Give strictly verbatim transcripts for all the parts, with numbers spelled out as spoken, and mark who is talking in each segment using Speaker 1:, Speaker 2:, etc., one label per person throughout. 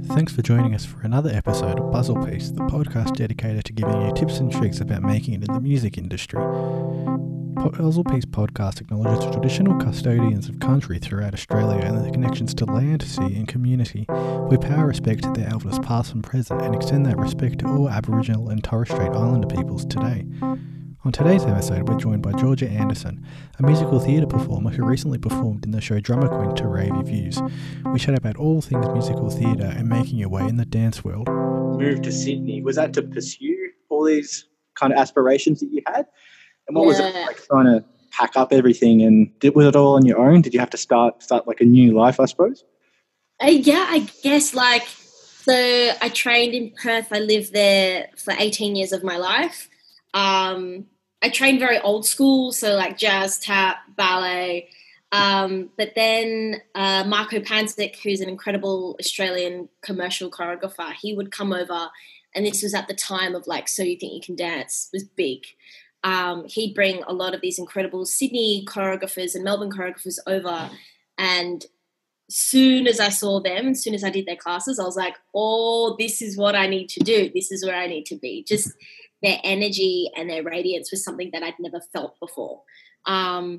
Speaker 1: Thanks for joining us for another episode of Puzzle Piece, the podcast dedicated to giving you tips and tricks about making it in the music industry. Puzzle Piece podcast acknowledges the traditional custodians of country throughout Australia and their connections to land, sea and community. We pay our respect to their elders past and present and extend that respect to all Aboriginal and Torres Strait Islander peoples today. On today's episode, we're joined by Georgia Anderson, a musical theatre performer who recently performed in the show Drummer Queen to rave reviews. We chat about all things musical theatre and making your way in the dance world.
Speaker 2: Moved to Sydney, was that to pursue all these kind of aspirations that you had? And what yeah. was it like trying to pack up everything? And did, was it all on your own? Did you have to start start like a new life, I suppose?
Speaker 3: Uh, yeah, I guess like, so I trained in Perth. I lived there for eighteen years of my life. Um, I trained very old school, so like jazz, tap, ballet. Um, but then uh, Marco Panzik, who's an incredible Australian commercial choreographer, he would come over, and this was at the time of like So You Think You Can Dance was big. Um, he'd bring a lot of these incredible Sydney choreographers and Melbourne choreographers over, and soon as I saw them, as soon as I did their classes, I was like, oh, this is what I need to do. This is where I need to be. Just their energy and their radiance was something that I'd never felt before. Um,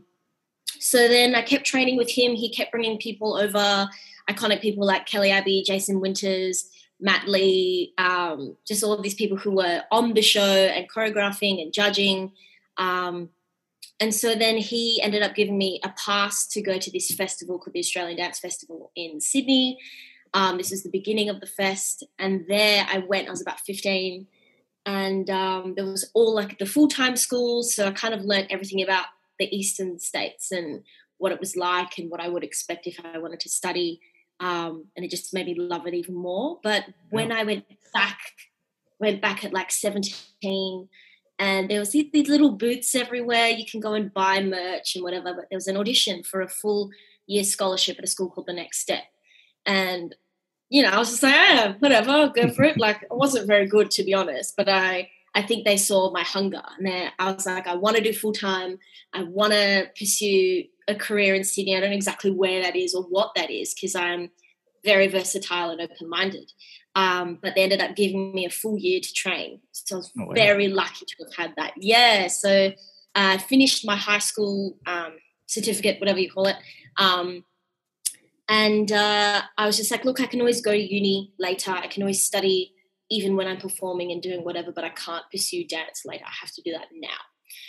Speaker 3: so then I kept training with him. He kept bringing people over, iconic people like Kelly Abbey, Jason Winters, Matt Lee, um, just all of these people who were on the show and choreographing and judging. Um, and so then he ended up giving me a pass to go to this festival called the Australian Dance Festival in Sydney. Um, this is the beginning of the fest. And there I went, I was about fifteen. And um, there was all like the full-time schools. So I kind of learned everything about the eastern states and what it was like and what I would expect if I wanted to study. Um, and it just made me love it even more. But when I went back, went back at like seventeen, and there was these, these little booths everywhere. You can go and buy merch and whatever. But there was an audition for a full year scholarship at a school called The Next Step. And you know, I was just like, ah, whatever, I'll go for it. Like, I wasn't very good, to be honest, but I, I think they saw my hunger. And I was like, I want to do full-time. I want to pursue a career in Sydney. I don't know exactly where that is or what that is because I'm very versatile and open-minded. Um, but they ended up giving me a full year to train. So I was oh, wow. very lucky to have had that. Yeah, so I finished my high school um, certificate, whatever you call it, um, And uh, I was just like, look, I can always go to uni later. I can always study even when I'm performing and doing whatever, but I can't pursue dance later. I have to do that now.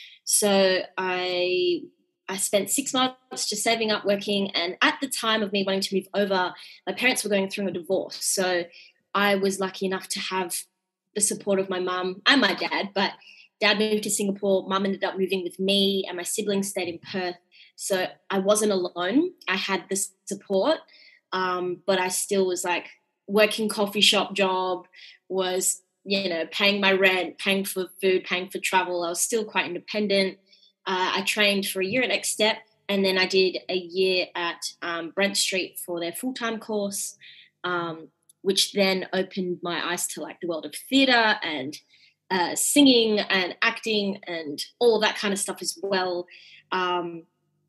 Speaker 3: So I I spent six months just saving up, working. And at the time of me wanting to move over, my parents were going through a divorce. So I was lucky enough to have the support of my mum and my dad. But dad moved to Singapore. Mum ended up moving with me and my siblings stayed in Perth. So I wasn't alone. I had the support, um, but I still was like working coffee shop job, was, you know, paying my rent, paying for food, paying for travel. I was still quite independent. Uh, I trained for a year at Next Step, and then I did a year at um, Brent Street for their full-time course, um, which then opened my eyes to like the world of theatre and uh, singing and acting and all of that kind of stuff as well. Um,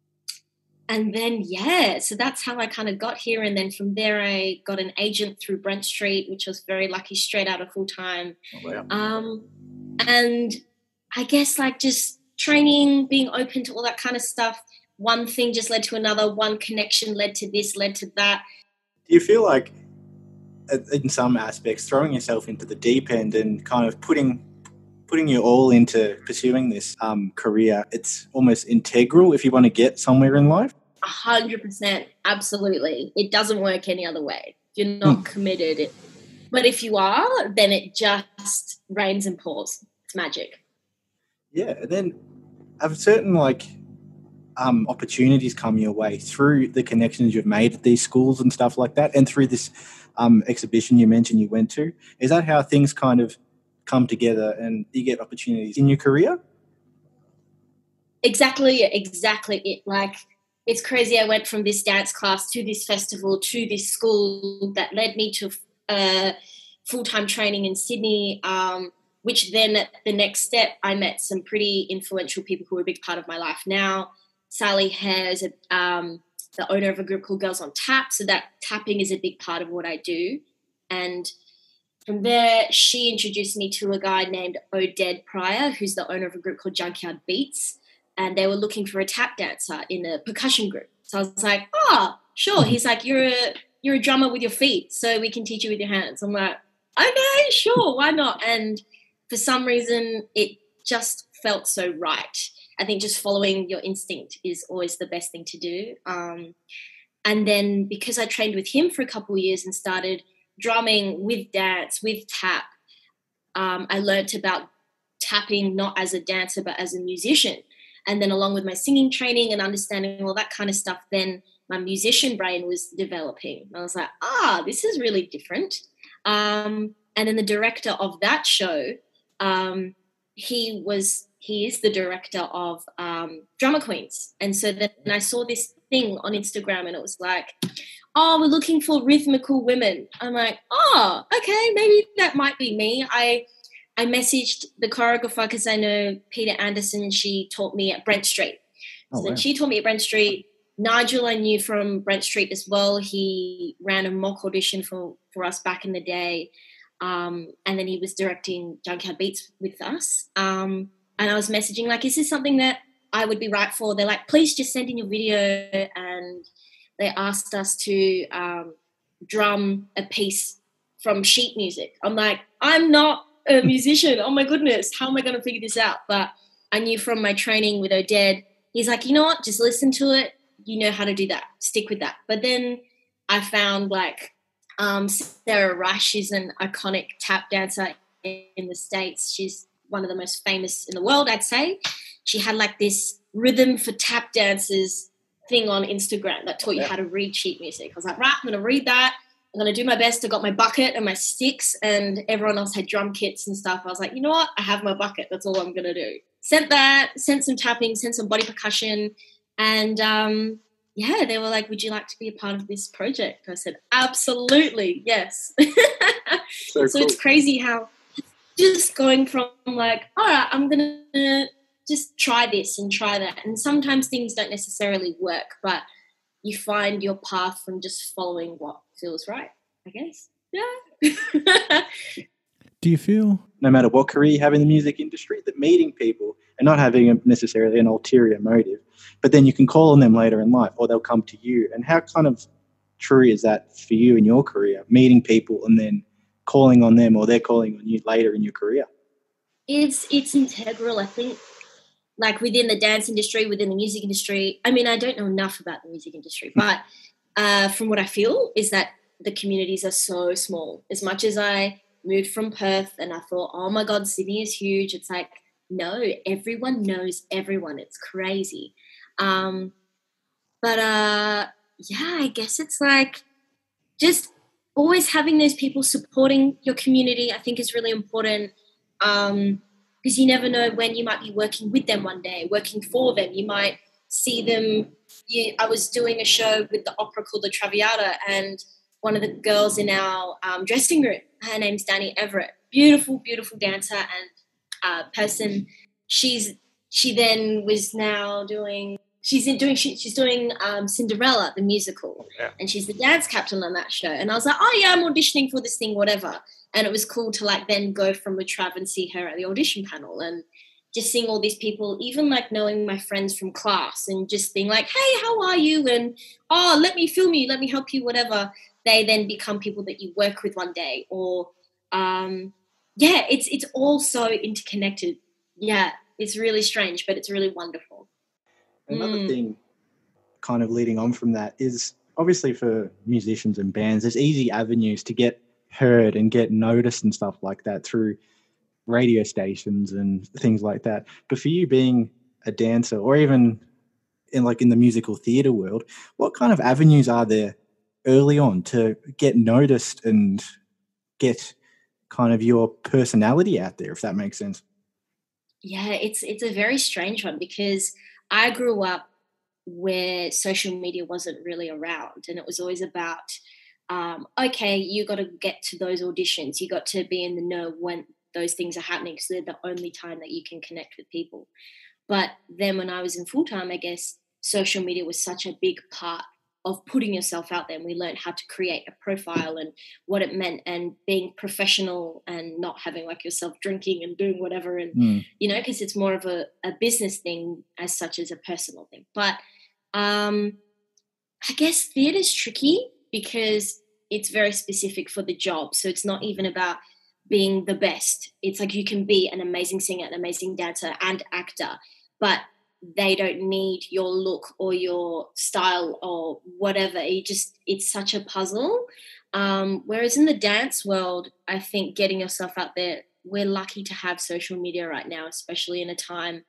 Speaker 3: And then, yeah, so that's how I kind of got here. And then from there, I got an agent through Brent Street, which I was very lucky, straight out of full-time. Oh, wow. Um, and I guess like just training, being open to all that kind of stuff. One thing just led to another. One connection led to this, led to that.
Speaker 2: Do you feel like in some aspects throwing yourself into the deep end and kind of putting putting you all into pursuing this um, career, it's almost integral if you want to get somewhere in life?
Speaker 3: A hundred percent. Absolutely. It doesn't work any other way. If you're not mm. committed. It, but if you are, then it just rains and pours. It's magic.
Speaker 2: Yeah. And then have certain like um, opportunities come your way through the connections you've made at these schools and stuff like that, and through this um, exhibition you mentioned you went to. Is that how things kind of come together and you get opportunities in your career?
Speaker 3: Exactly, exactly. It like it's crazy. I went from this dance class to this festival to this school that led me to uh, full-time training in Sydney, um, which then at the Next Step, I met some pretty influential people who are a big part of my life now. Sally Hare is a, um, the owner of a group called Girls on Tap, so that tapping is a big part of what I do. And from there, she introduced me to a guy named Oded Pryor, who's the owner of a group called Junkyard Beats, and they were looking for a tap dancer in a percussion group. So I was like, oh, sure. He's like, you're a you're a drummer with your feet, so we can teach you with your hands. I'm like, okay, sure, why not? And for some reason, it just felt so right. I think just following your instinct is always the best thing to do. Um, and then because I trained with him for a couple of years and started drumming with dance, with tap, um, I learnt about tapping not as a dancer but as a musician. And then along with my singing training and understanding all that kind of stuff, then my musician brain was developing. I was like, ah, this is really different. Um, and then the director of that show, um, he was he is the director of um, Drummer Queens. And so then I saw this thing on Instagram and it was like, oh, we're looking for rhythmical women. I'm like, oh, okay, maybe that might be me. I I messaged the choreographer because I know Peter Anderson. She taught me at Brent Street.
Speaker 2: Oh,
Speaker 3: so then
Speaker 2: wow.
Speaker 3: she taught me at Brent Street. Nigel I knew from Brent Street as well. He ran a mock audition for, for us back in the day. Um, and then he was directing Junkyard Beats with us. Um, and I was messaging like, is this something that I would be right for? They're like, please just send in your video. And they asked us to um, drum a piece from sheet music. I'm like, I'm not a musician. Oh, my goodness. How am I going to figure this out? But I knew from my training with Oded, he's like, you know what, just listen to it. You know how to do that. Stick with that. But then I found like um, Sarah Rush is an iconic tap dancer in the States. She's one of the most famous in the world, I'd say. She had like this rhythm for tap dancers thing on Instagram that taught you how to read sheet music. I was like, right, I'm going to read that. I'm going to do my best. I got my bucket and my sticks and everyone else had drum kits and stuff. I was like, you know what? I have my bucket. That's all I'm going to do. Sent that, sent some tapping, sent some body percussion. And, um, yeah, they were like, would you like to be a part of this project? I said, absolutely, yes.
Speaker 2: So,
Speaker 3: so
Speaker 2: cool.
Speaker 3: it's crazy how just going from like, all right, I'm going to just try this and try that. And sometimes things don't necessarily work, but you find your path from just following what feels right, I guess. Yeah.
Speaker 1: Do you feel
Speaker 2: No matter what career you have in the music industry, that meeting people and not having a, necessarily an ulterior motive, but then you can call on them later in life or they'll come to you. And how kind of true is that for you in your career, meeting people and then calling on them or they're calling on you later in your career?
Speaker 3: It's it's integral, I think, like within the dance industry, within the music industry. I mean, I don't know enough about the music industry, but uh, from what I feel is that the communities are so small. As much as I moved from Perth and I thought, oh my God, Sydney is huge. It's like, no, everyone knows everyone. It's crazy. Um, but uh, yeah, I guess it's like just always having those people supporting your community, I think is really important. Um, because you never know when you might be working with them one day, working for them. You might see them. You, I was doing a show with the opera called the Traviata, and one of the girls in our um, dressing room, her name's Danny Everett, beautiful, beautiful dancer and uh, person. She's she then was now doing. She's in doing. She, she's doing um, Cinderella, the musical,
Speaker 2: Yeah.
Speaker 3: and she's the dance captain on that show. And I was like, oh yeah, I'm auditioning for this thing, whatever. And it was cool to like then go from the Trav and see her at the audition panel and just seeing all these people, even like knowing my friends from class and just being like, hey, how are you? And, oh, let me film you, let me help you, whatever. They then become people that you work with one day or, um, yeah, it's it's all so interconnected. Yeah, it's really strange, but it's really wonderful.
Speaker 2: Another
Speaker 3: Mm.
Speaker 2: thing kind of leading on from that is obviously for musicians and bands, there's easy avenues to get heard and get noticed and stuff like that through radio stations and things like that. But for you being a dancer or even in like in the musical theatre world, what kind of avenues are there early on to get noticed and get kind of your personality out there, if that makes sense?
Speaker 3: Yeah, it's it's a very strange one because I grew up where social media wasn't really around and it was always about, um, okay, you got to get to those auditions. You got to be in the know when those things are happening because they're the only time that you can connect with people. But then when I was in full-time, I guess social media was such a big part of putting yourself out there. And we learned how to create a profile and what it meant, and being professional and not having like yourself drinking and doing whatever. And,
Speaker 2: Mm.
Speaker 3: you know, because it's more of a, a business thing as such as a personal thing. But um, I guess theatre's tricky because it's very specific for the job. So it's not even about being the best. It's like you can be an amazing singer, an amazing dancer and actor, but they don't need your look or your style or whatever. You just, it's such a puzzle. Um, whereas in the dance world, I think getting yourself out there, we're lucky to have social media right now, especially in a time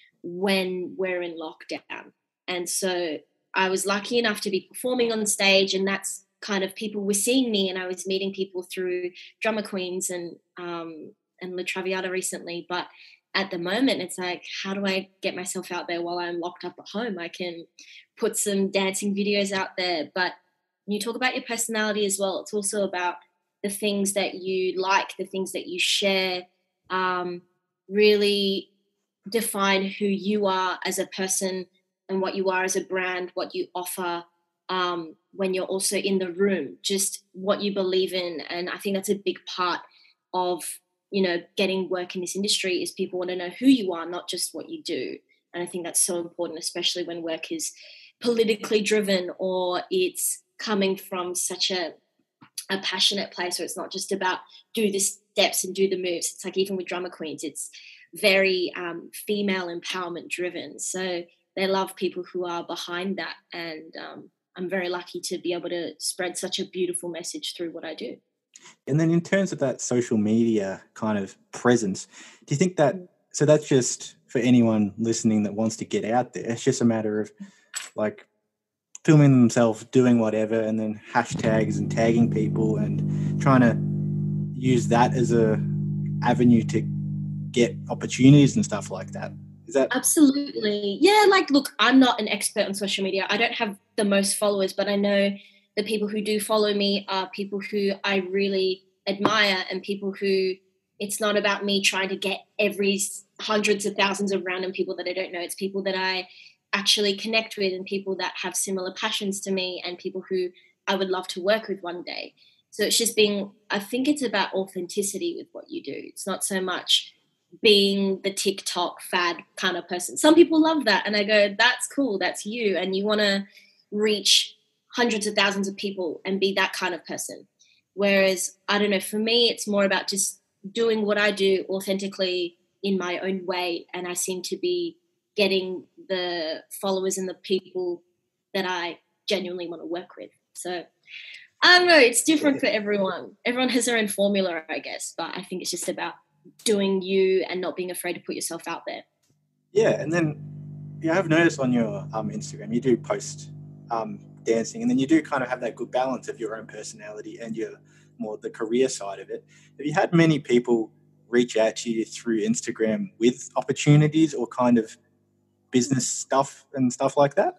Speaker 3: when we're in lockdown. And so I was lucky enough to be performing on stage, and that's kind of people were seeing me, and I was meeting people through Drummer Queens and um, and La Traviata recently. But at the moment, it's like, how do I get myself out there while I'm locked up at home? I can put some dancing videos out there. But when you talk about your personality as well, it's also about the things that you like, the things that you share, um, really define who you are as a person and what you are as a brand, what you offer um, when you're also in the room, just what you believe in. And I think that's a big part of, you know, getting work in this industry, is people want to know who you are, not just what you do. And I think that's so important, especially when work is politically driven or it's coming from such a, a passionate place where it's not just about do the steps and do the moves. It's like even with Drummer Queens, it's very um, female empowerment driven. So they love people who are behind that. And um, I'm very lucky to be able to spread such a beautiful message through what I do.
Speaker 2: And then in terms of that social media kind of presence, do you think that, so that's just for anyone listening that wants to get out there, it's just a matter of like filming themselves doing whatever and then hashtags and tagging people and trying to use that as a avenue to get opportunities and stuff like that? Is that
Speaker 3: Absolutely? Yeah, like, look, I'm not an expert on social media. I don't have the most followers, but I know the people who do follow me are people who I really admire, and people who, it's not about me trying to get every hundreds of thousands of random people that I don't know. It's people that I actually connect with, and people that have similar passions to me, and people who I would love to work with one day. So it's just being, I think it's about authenticity with what you do. It's not so much being the TikTok fad kind of person. Some people love that, and I go, that's cool, that's you, and you want to reach hundreds of thousands of people and be that kind of person. Whereas, I don't know, for me, it's more about just doing what I do authentically in my own way, and I seem to be getting the followers and the people that I genuinely want to work with. So I don't know, it's different for everyone. Everyone has their own formula, I guess, but I think it's just about doing you and not being afraid to put yourself out there.
Speaker 2: Yeah, and then yeah, I've noticed on your um, Instagram, you do post um, dancing, and then you do kind of have that good balance of your own personality and your more the career side of it. Have you had many people reach out to you through Instagram with opportunities or kind of business stuff and stuff like that?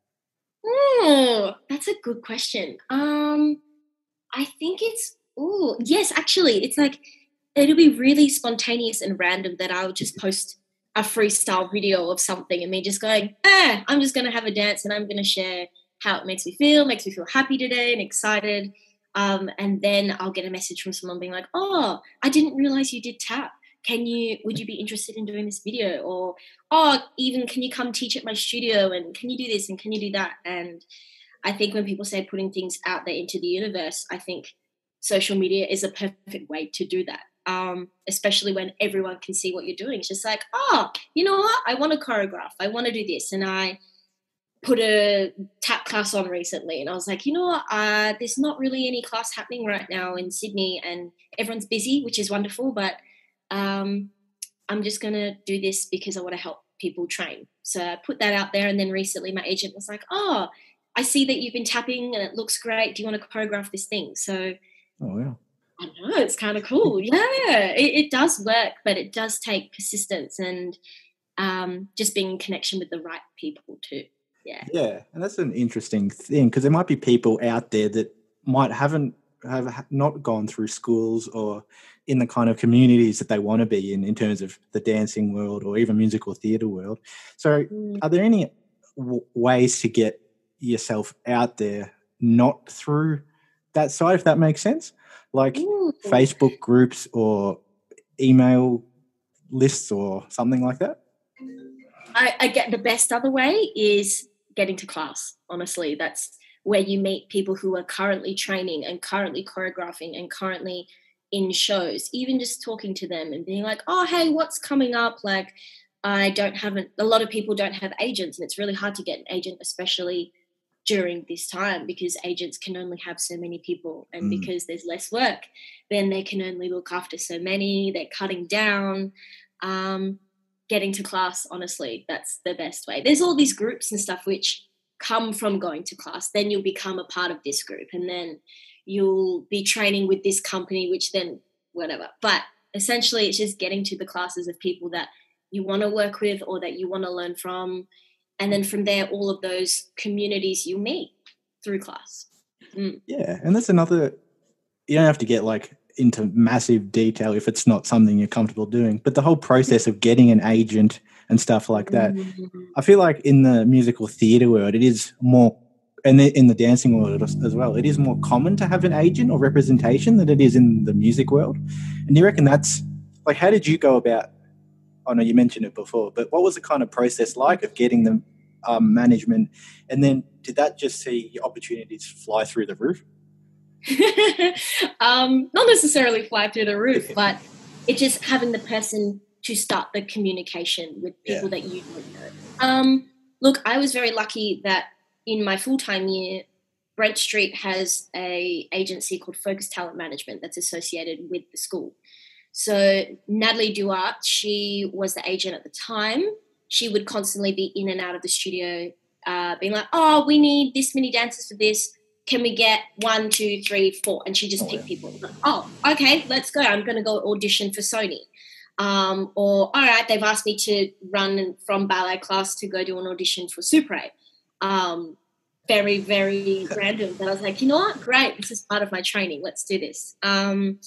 Speaker 3: Oh, that's a good question. Um, I think it's, oh, yes, actually, it's like, it'll be really spontaneous and random that I'll just post a freestyle video of something and me just going, ah, I'm just going to have a dance and I'm going to share how it makes me feel, makes me feel happy today and excited. Um, and then I'll get a message from someone being like, oh, I didn't realize you did tap. Can you, would you be interested in doing this video? Or, oh, even can you come teach at my studio, and can you do this and can you do that? And I think when people say putting things out there into the universe, I think social media is a perfect way to do that. Um, especially when everyone can see what you're doing. It's just like, oh, you know what? I want to choreograph. I want to do this. And I put a tap class on recently, and I was like, you know what? Uh, there's not really any class happening right now in Sydney, and everyone's busy, which is wonderful, but um, I'm just going to do this because I want to help people train. So I put that out there, and then recently my agent was like, oh, I see that you've been tapping and it looks great. Do you want to choreograph this thing? So
Speaker 2: oh, yeah.
Speaker 3: I know, it's kind of cool. Yeah, it, it does work, but it does take persistence and um, just being in connection with the right people too. Yeah.
Speaker 2: Yeah, and that's an interesting thing, because there might be people out there that might haven't have not gone through schools or in the kind of communities that they want to be in, in terms of the dancing world or even musical theatre world. So,
Speaker 3: Mm.
Speaker 2: are there any w- ways to get yourself out there, not through that side, if that makes sense? Like
Speaker 3: Ooh.
Speaker 2: Facebook groups or email lists or something like that?
Speaker 3: I, I get the best other way is getting to class, honestly. That's where you meet people who are currently training and currently choreographing and currently in shows. Even just talking to them and being like, oh, hey, what's coming up? Like, I don't have an, a lot of people don't have agents, and it's really hard to get an agent, especially during this time, because agents can only have so many people, and
Speaker 2: Mm.
Speaker 3: because there's less work, then they can only look after so many. They're cutting down. Um, getting to class, honestly, that's the best way. There's all these groups and stuff which come from going to class. Then you'll become a part of this group, and then you'll be training with this company, which then whatever. But essentially, it's just getting to the classes of people that you want to work with or that you want to learn from. And then from there, all of those communities you meet through class. Mm.
Speaker 2: Yeah, and that's another, you don't have to get like into massive detail if it's not something you're comfortable doing, but the whole process of getting an agent and stuff like that,
Speaker 3: Mm-hmm.
Speaker 2: I feel like in the musical theatre world, it is more, and in the dancing world as as well, it is more common to have an agent or representation than it is in the music world. And do you reckon that's, like, how did you go about, I know you mentioned it before, but what was the kind of process like of getting the um, management? And then did that just see your opportunities fly through the roof?
Speaker 3: um, not necessarily fly through the roof, but it's just having the person to start the communication with people
Speaker 2: Yeah.
Speaker 3: that you don't know. Um, look, I was very lucky that in my full-time year, Brent Street has a agency called Focus Talent Management that's associated with the school. So Natalie Duarte, she was the agent at the time. She would constantly be in and out of the studio uh, being like, oh, we need this many dancers for this. Can we get one, two, three, four? And she just
Speaker 2: Oh,
Speaker 3: picked
Speaker 2: yeah.
Speaker 3: people. Like, oh, okay, let's go. I'm going to go audition for Sony. Um, or, all right, they've asked me to run from ballet class to go do an audition for Super eight. Um, very, very random. But I was like, you know what? Great. This is part of my training. Let's do this. Um,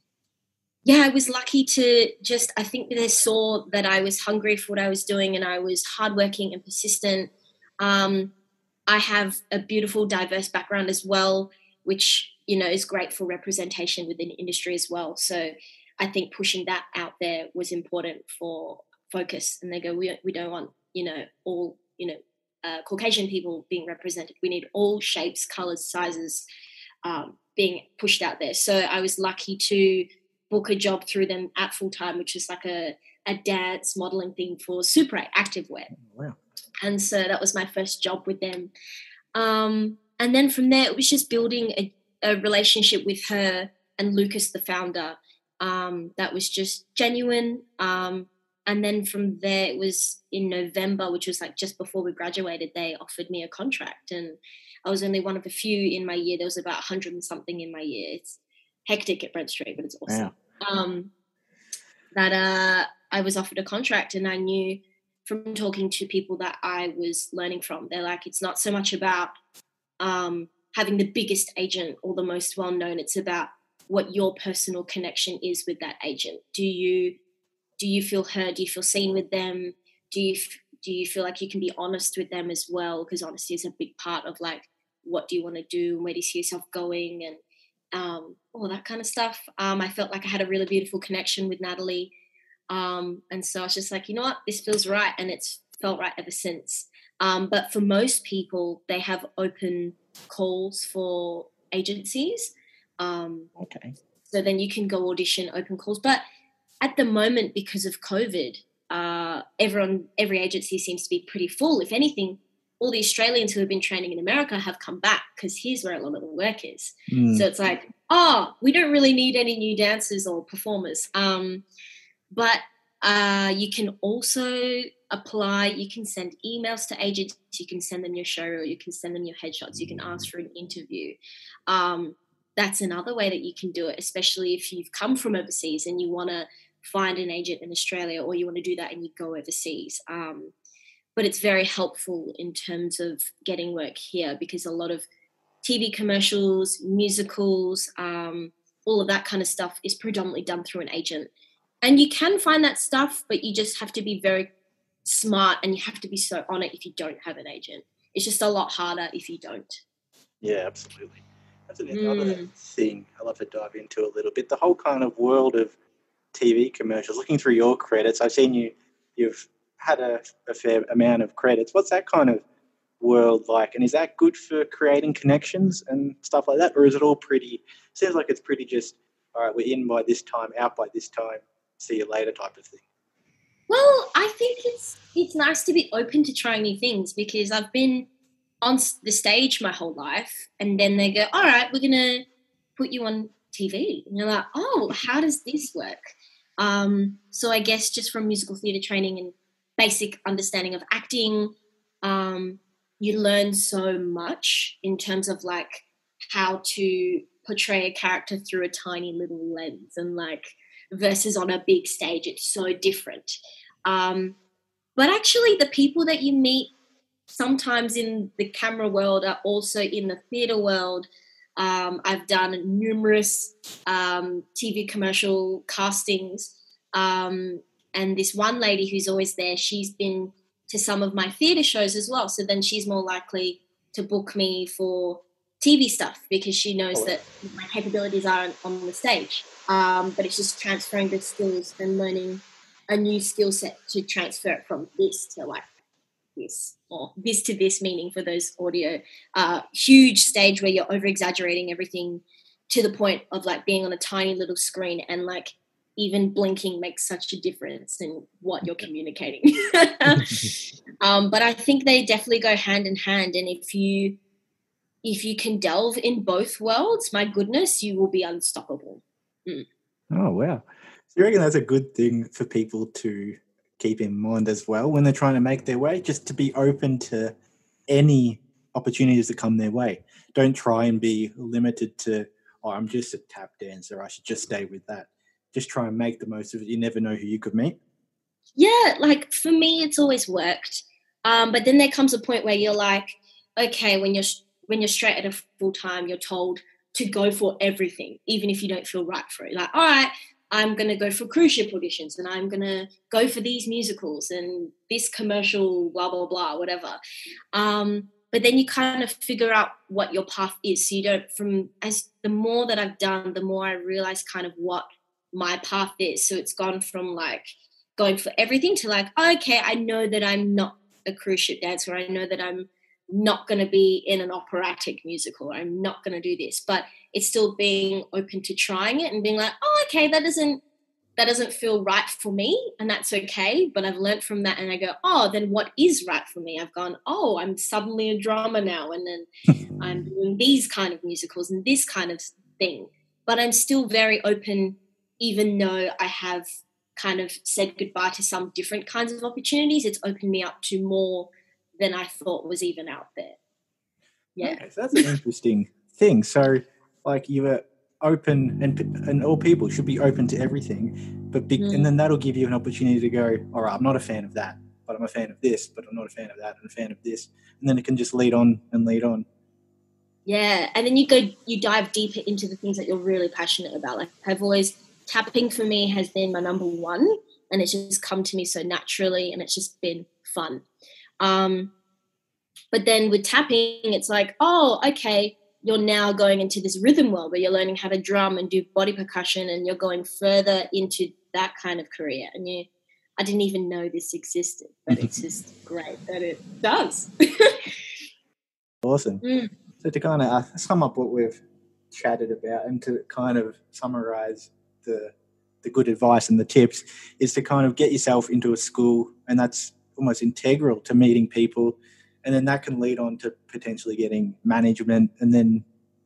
Speaker 3: yeah, I was lucky to just, I think they saw that I was hungry for what I was doing and I was hardworking and persistent. Um, I have a beautiful, diverse background as well, which, you know, is great for representation within the industry as well. So I think pushing that out there was important for Focus. And they go, we, we don't want, you know, all, you know, uh, Caucasian people being represented. We need all shapes, colors, sizes um, being pushed out there. So I was lucky to book a job through them at full time, which is like a, a dance modeling thing for Super eight activewear.
Speaker 2: Wow.
Speaker 3: And so that was my first job with them. Um, and then from there, it was just building a, a relationship with her and Lucas, the founder, um, that was just genuine. Um, and then from there, it was in November, which was like just before we graduated, they offered me a contract. And I was only one of a few in my year. There was about one hundred and something in my year. It's hectic at Brent Street, but it's awesome.
Speaker 2: Wow.
Speaker 3: Um, that uh, I was offered a contract, and I knew from talking to people that I was learning from, they're like, it's not so much about um, having the biggest agent or the most well-known. It's about what your personal connection is with that agent. Do you do you feel heard? Do you feel seen with them? Do you do you feel like you can be honest with them as well? Because honesty is a big part of like, what do you want to do and where do you see yourself going and um, all that kind of stuff. Um, I felt like I had a really beautiful connection with Natalie. Um, and so I was just like, you know what, this feels right. And it's felt right ever since. Um, but for most people, they have open calls for agencies. Um,
Speaker 2: Okay.
Speaker 3: so then you can go audition open calls. But at the moment, because of COVID, uh, everyone, every agency seems to be pretty full. If anything, all the Australians who have been training in America have come back because here's where a lot of the work is.
Speaker 2: Mm.
Speaker 3: So it's like, oh, we don't really need any new dancers or performers. Um, but uh, you can also apply. You can send emails to agents. You can send them your show reel. You can send them your headshots. You can ask for an interview. Um, that's another way that you can do it, especially if you've come from overseas and you want to find an agent in Australia, or you want to do that and you go overseas. Um, but it's very helpful in terms of getting work here because a lot of T V commercials, musicals, um, all of that kind of stuff is predominantly done through an agent. And you can find that stuff, but you just have to be very smart and you have to be so on it if you don't have an agent. it's just a lot harder if you don't.
Speaker 2: Yeah, absolutely. That's another
Speaker 3: Mm.
Speaker 2: thing I love to dive into a little bit. The whole kind of world of T V commercials. Looking through your credits, I've seen you. You've had a, a fair amount of credits. What's that kind of world like? And is that good for creating connections and stuff like that, or is it all pretty? Seems like it's pretty just all right. We're in by this time, out by this time. See you later, type of thing.
Speaker 3: Well, I think it's it's nice to be open to trying new things, because I've been on the stage my whole life, and then they go, all right, we're going to put you on T V. And you're like, oh, how does this work? Um, so I guess just from musical theatre training and basic understanding of acting, um, you learn so much in terms of like how to portray a character through a tiny little lens, and like versus on a big stage, it's so different. Um, but actually the people that you meet sometimes in the camera world are also in the theatre world. Um, I've done numerous um, T V commercial castings, um, and this one lady who's always there, she's been to some of my theatre shows as well. So then she's more likely to book me for T V stuff, because she knows that my capabilities are on the stage. Um, but it's just transferring the skills and learning a new skill set to transfer it from this to like this, or this to this, meaning for those audio, uh, huge stage where you're over exaggerating everything to the point of like being on a tiny little screen, and like even blinking makes such a difference in what you're communicating. um, but I think they definitely go hand in hand. And if you, if you can delve in both worlds, my goodness, you will be unstoppable. Mm.
Speaker 2: Oh, wow. So you reckon that's a good thing for people to keep in mind as well when they're trying to make their way, just to be open to any opportunities that come their way? Don't try and be limited to, oh, I'm just a tap dancer, I should just stay with that. Just try and make the most of it. You never know who you could meet.
Speaker 3: Yeah, like for me, it's always worked. Um, but then there comes a point where you're like, okay, when you're when you're straight at a full time, you're told to go for everything, even if you don't feel right for it. Like, all right, I'm going to go for cruise ship auditions, and I'm going to go for these musicals and this commercial, blah, blah, blah, whatever. Um, but then you kind of figure out what your path is. So you don't, from as the more that I've done, the more I realize kind of what my path is. So it's gone from like going for everything to like, oh, okay, I know that I'm not a cruise ship dancer. I know that I'm not going to be in an operatic musical. I'm not going to do this, but it's still being open to trying it and being like, oh, okay, that doesn't, that doesn't feel right for me, and that's okay. But I've learned from that, and I go, oh, then what is right for me? I've gone, oh, I'm suddenly a drama now, and then I'm doing these kind of musicals and this kind of thing. But I'm still very open, even though I have kind of said goodbye to some different kinds of opportunities. It's opened me up to more than I thought was even out there. Yeah.
Speaker 2: Okay, so that's an interesting thing. So, like, you were open, and and all people should be open to everything, but big, mm. and then that'll give you an opportunity to go, all right, I'm not a fan of that, but I'm a fan of this, but I'm not a fan of that, and a fan of this, and then it can just lead on and lead on.
Speaker 3: Yeah, and then you go, you dive deeper into the things that you're really passionate about. Like, I've always, tapping for me has been my number one, and it's just come to me so naturally, and it's just been fun. Um, but then with tapping, it's like, oh, okay, you're now going into this rhythm world where you're learning how to drum and do body percussion, and you're going further into that kind of career. And you, I didn't even know this existed, but it's just great that it does.
Speaker 2: Awesome.
Speaker 3: Mm.
Speaker 2: So to kind of uh, sum up what we've chatted about, and to kind of summarize the the good advice and the tips, is to kind of get yourself into a school, and that's almost integral to meeting people, and then that can lead on to potentially getting management. And then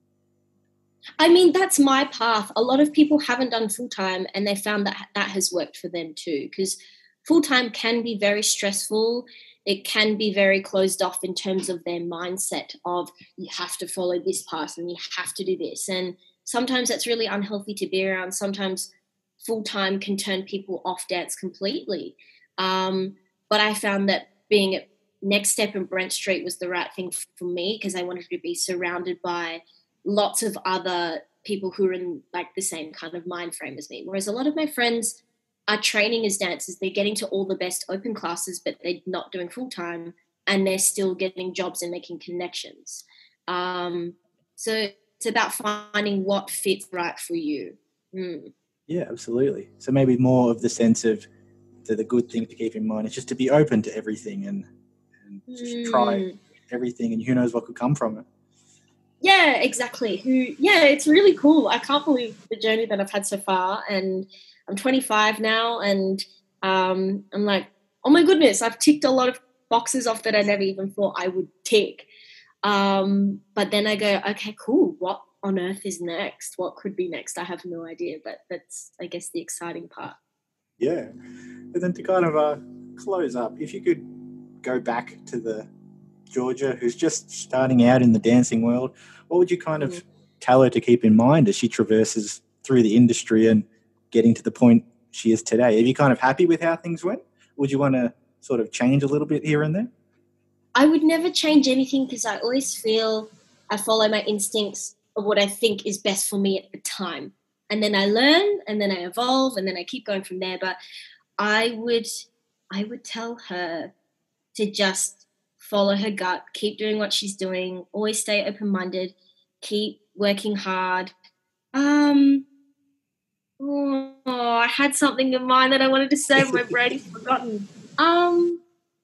Speaker 3: I mean, that's my path. A lot of people haven't done full-time, and they found that that has worked for them too, because full-time can be very stressful. It can be very closed off in terms of their mindset of you have to follow this path and you have to do this, and sometimes that's really unhealthy to be around. Sometimes full-time can turn people off dance completely. Um, but I found that being at Next Step in Brent Street was the right thing for me, because I wanted to be surrounded by lots of other people who are in like the same kind of mind frame as me. Whereas a lot of my friends are training as dancers, they're getting to all the best open classes, but they're not doing full-time, and they're still getting jobs and making connections. Um, so it's about finding what fits right for you. Mm.
Speaker 2: Yeah, absolutely. So maybe more of the sense of the, the good thing to keep in mind is just to be open to everything and, and just
Speaker 3: Mm.
Speaker 2: try everything, and who knows what could come from it.
Speaker 3: Yeah, exactly. Who? Yeah, it's really cool. I can't believe the journey that I've had so far, and I'm twenty-five now, and um, I'm like, oh my goodness, I've ticked a lot of boxes off that I never even thought I would tick. Um, but then I go, okay, cool. What on earth is next? What could be next? I have no idea, but that's, I guess, the exciting part.
Speaker 2: Yeah. And then to kind of uh, close up, if you could go back to the Georgia who's just starting out in the dancing world, what would you kind of mm. tell her to keep in mind as she traverses through the industry and getting to the point she is today? Are you kind of happy with how things went? Would you want to sort of change a little bit here and there?
Speaker 3: I would never change anything because I always feel I follow my instincts of what I think is best for me at the time. And then I learn and then I evolve and then I keep going from there. But I would I would tell her to just follow her gut, keep doing what she's doing, always stay open-minded, keep working hard. Um, oh, I had something in mind that I wanted to say, but my brain is forgotten. Um,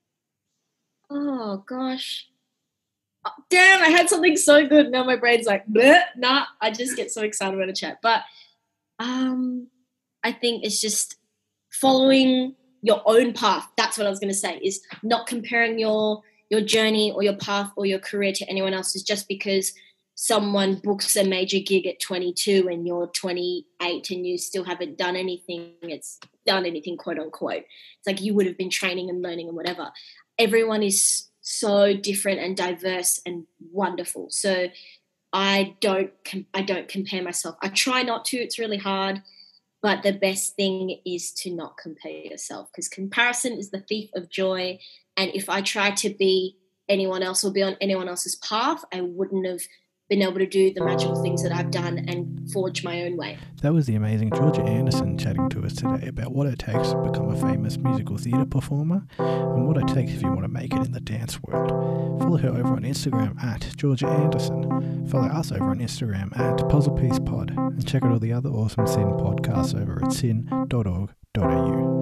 Speaker 3: oh, gosh. Oh, damn, I had something so good. Now my brain's like, bleh, nah, I just get so excited when I chat. But um, I think it's just following your own path. That's what I was going to say, is not comparing your your journey or your path or your career to anyone else's just because someone books a major gig at twenty-two and you're twenty-eight and you still haven't done anything, it's done anything, quote unquote. It's like you would have been training and learning and whatever. Everyone is so different and diverse and wonderful. So I don't, I don't compare myself. I try not to, it's really hard, but the best thing is to not compare yourself because comparison is the thief of joy. And if I tried to be anyone else or be on anyone else's path, I wouldn't have been able to do the magical things that I've done and forge my own way.
Speaker 1: That was the amazing Georgia Anderson chatting to us today about what it takes to become a famous musical theatre performer and what it takes if you want to make it in the dance world. Follow her over on Instagram at Georgia Anderson. Follow us over on Instagram at Puzzle Piece Pod and check out all the other awesome S Y N podcasts over at sin dot org dot a u.